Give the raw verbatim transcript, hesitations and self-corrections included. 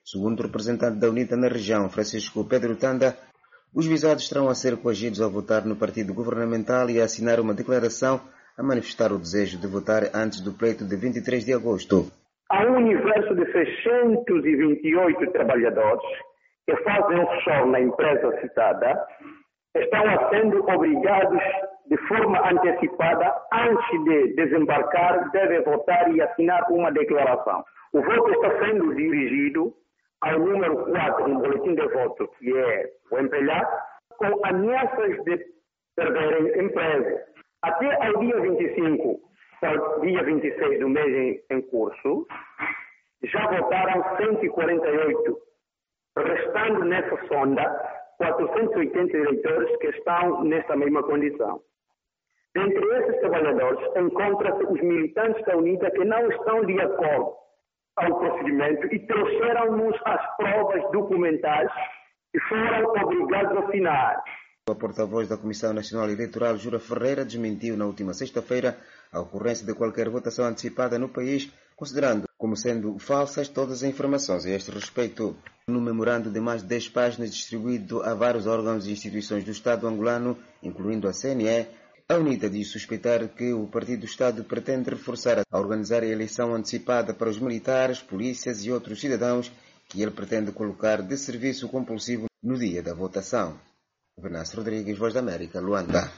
Segundo o representante da UNITA na região, Francisco Pedro Tanda, os visados terão a ser coagidos a votar no partido governamental e a assinar uma declaração a manifestar o desejo de votar antes do pleito de vinte e três de agosto. Há um universo de seiscentos e vinte e oito trabalhadores que fazem offshore na empresa citada, estão sendo obrigados de forma antecipada, antes de desembarcar, devem votar e assinar uma declaração. O voto está sendo dirigido ao número quatro no boletim de voto, que é o empregado, com ameaças de perderem emprego. Até ao dia vinte e cinco, ao dia vinte e seis do mês em curso, já votaram cento e quarenta e oito, restando nessa sonda quatrocentos e oitenta eleitores que estão nesta mesma condição. Dentre esses trabalhadores, encontram-se os militantes da UNITA que não estão de acordo ao procedimento e trouxeram-nos as provas documentais e foram obrigados a assinar. A porta-voz da Comissão Nacional Eleitoral, Jura Ferreira, desmentiu na última sexta-feira a ocorrência de qualquer votação antecipada no país, considerando como sendo falsas todas as informações a este respeito. No memorando de mais de dez páginas distribuído a vários órgãos e instituições do Estado angolano, incluindo a C N E, a UNITA diz suspeitar que o Partido do Estado pretende reforçar a organizar a eleição antecipada para os militares, polícias e outros cidadãos que ele pretende colocar de serviço compulsivo no dia da votação. Venâncio Rodrigues, Voz da América, Luanda.